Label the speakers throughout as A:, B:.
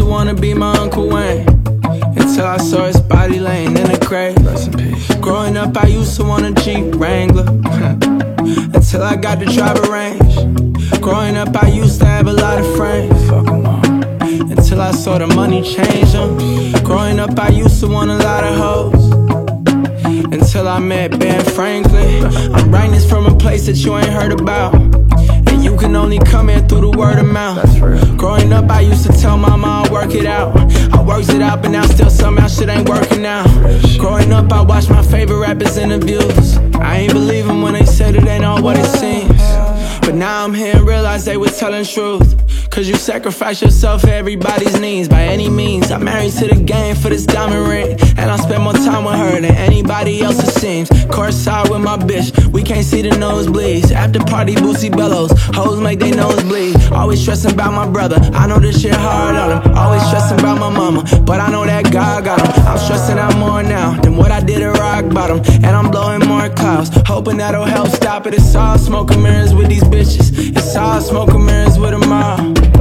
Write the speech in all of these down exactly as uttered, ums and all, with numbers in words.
A: wanna be my Uncle Wayne, until I saw his body laying in the grave. Growing up, I used to want a Jeep Wrangler, until I got to drive a Range. Growing up, I used to have a lot of friends, until I saw the money change them. Growing up, I used to want a lot of hoes, until I met Ben Franklin. I'm writing this from a place that you ain't heard about, and you can only come here through the word of mouth. Growing up, I used to tell mama I'll work it out. I works it out, but now still somehow shit ain't working out. Growing up, I watched my favorite rappers' interviews. I ain't believe them when they said it ain't all what it seems. But now I'm here and realize they was telling truth, cause you sacrifice yourself for everybody's needs by any means. I'm married to the game for this diamond ring, and I spend more time with her than anybody else it seems. Courtside with my bitch, we can't see the nosebleeds. After party, Boosie bellows, hoes make they nose bleed. Always stressing about my brother, I know this shit hard on him. Always stressing about my mama, but I know that God got him. I'm stressing out more now than what I did at rock bottom, and I'm blowing more clouds, hoping that'll help stop it. It's all smoke and mirrors with these bitches, it's all smoke and mirrors with them all.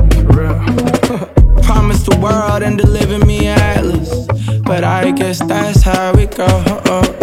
A: Promised the world and delivered me an atlas, but I guess that's how it go.